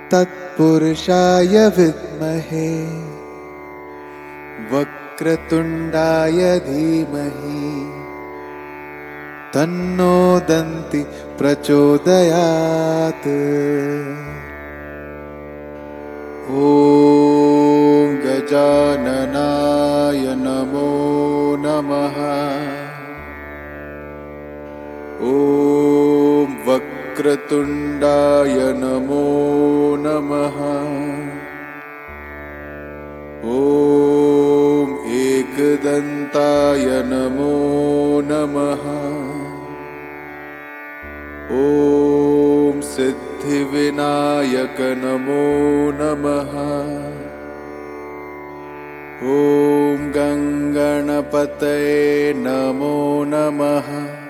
तत्पुरुषाय विद्महे वक्रतुण्डाय धीमहि तन्नो दन्ति प्रचोदयात्। ॐ गजाननाय नमो नमः। ॐ वक्रतुण्डाय नमो नमः। ॐ एकदन्ताय नमो नमः। ॐ सिद्धिविनायक नमो नमः। ॐ गङ्गणपतये नमो नमः।